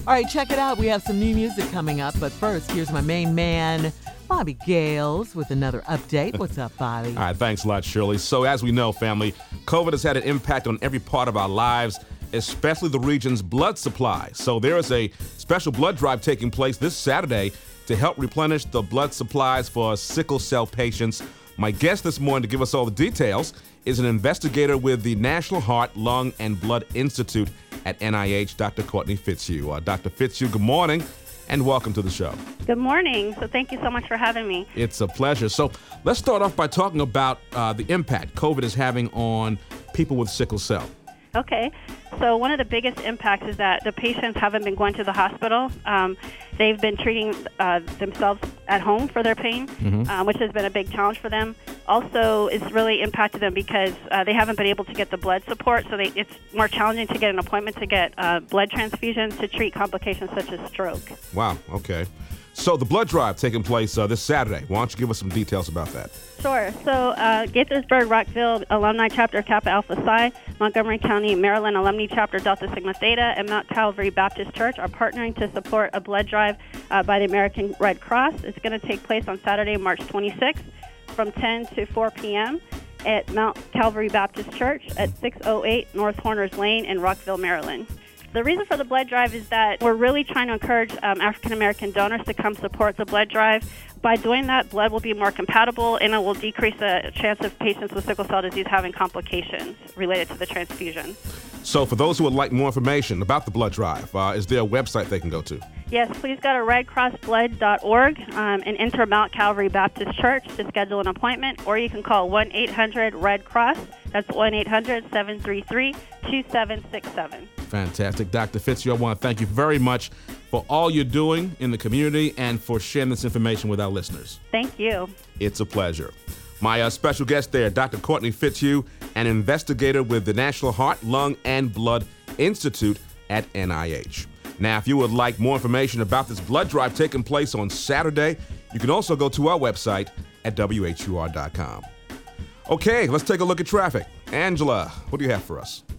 All right, check it out. We have some new music coming up. But first, here's my main man, Bobby Gales, with another update. What's up, Bobby? All right, thanks a lot, Shirley. So as we know, family, COVID has had an impact on every part of our lives, especially the region's blood supply. So there is a special blood drive taking place this Saturday to help replenish the blood supplies for sickle cell patients. My guest this morning to give us all the details is an investigator with the National Heart, Lung, and Blood Institute at NIH, Dr. Courtney Fitzhugh. Dr. Fitzhugh, good morning and welcome to the show. Good morning. So thank you so much for having me. It's a pleasure. So let's start off by talking about the impact COVID is having on people with sickle cell. Okay. So one of the biggest impacts is that the patients haven't been going to the hospital. They've been treating themselves at home for their pain, which has been a big challenge for them. Also, it's really impacted them because they haven't been able to get the blood support, so it's more challenging to get an appointment to get blood transfusions to treat complications such as stroke. Wow, okay. So the blood drive taking place this Saturday. Why don't you give us some details about that? Sure. So Gaithersburg Rockville Alumni Chapter Kappa Alpha Psi, Montgomery County, Maryland Alumni Chapter Delta Sigma Theta, and Mount Calvary Baptist Church are partnering to support a blood drive by the American Red Cross. It's going to take place on Saturday, March 26th from 10 to 4 p.m. at Mount Calvary Baptist Church at 608 North Horners Lane in Rockville, Maryland. The reason for the blood drive is that we're really trying to encourage African-American donors to come support the blood drive. By doing that, blood will be more compatible, and it will decrease the chance of patients with sickle cell disease having complications related to the transfusion. So for those who would like more information about the blood drive, is there a website they can go to? Yes, please go to redcrossblood.org and enter Mount Calvary Baptist Church to schedule an appointment, or you can call 1-800-RED-CROSS. That's 1-800-733-2767. Fantastic. Dr. Fitzhugh, I want to thank you very much for all you're doing in the community and for sharing this information with our listeners. Thank you. It's a pleasure. My special guest there, Dr. Courtney Fitzhugh, an investigator with the National Heart, Lung, and Blood Institute at NIH. Now, if you would like more information about this blood drive taking place on Saturday, you can also go to our website at WHUR.com. Okay, let's take a look at traffic. Angela, what do you have for us?